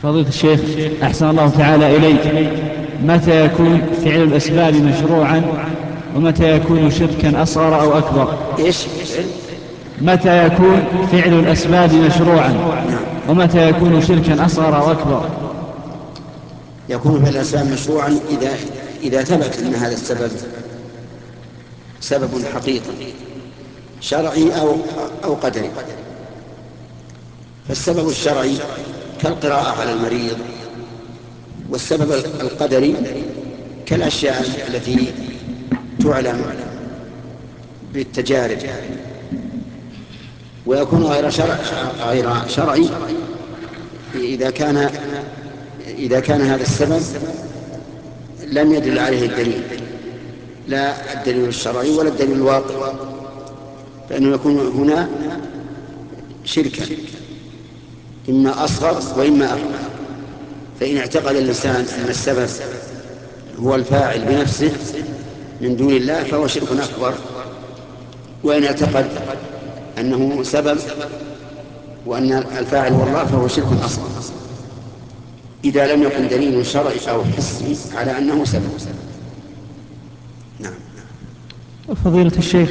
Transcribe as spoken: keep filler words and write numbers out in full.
فضيلة الشيخ أحسن الله تعالى إليك، متى يكون فعل الأسباب مشروعا ومتى يكون شركا أصغر أو أكبر؟ إيش؟ متى يكون فعل الأسباب مشروعا ومتى يكون شركا أصغر أو أكبر؟ يكون فعل الأسباب مشروعا إذا إذا ثبت أن هذا السبب سبب حقيقي شرعي أو أو قدري. فالسبب الشرعي كالقراءة على المريض، والسبب القدري كالأشياء التي تعلم بالتجارب. ويكون غير شرع غير شرعي إذا كان إذا كان هذا السبب لم يدل عليه الدليل، لا الدليل الشرعي ولا الدليل الواقعي، فإنه يكون هنا شركا إما أصغر وإما أكبر. فإن اعتقد الإنسان أن السبب هو الفاعل بنفسه من دون الله فهو شرك أكبر، وإن اعتقد أنه سبب وأن الفاعل هو الله فهو شرك أصغر، إذا لم يكن دليل شرعي أو حسي على أنه سبب. نعم. فضيلة الشيخ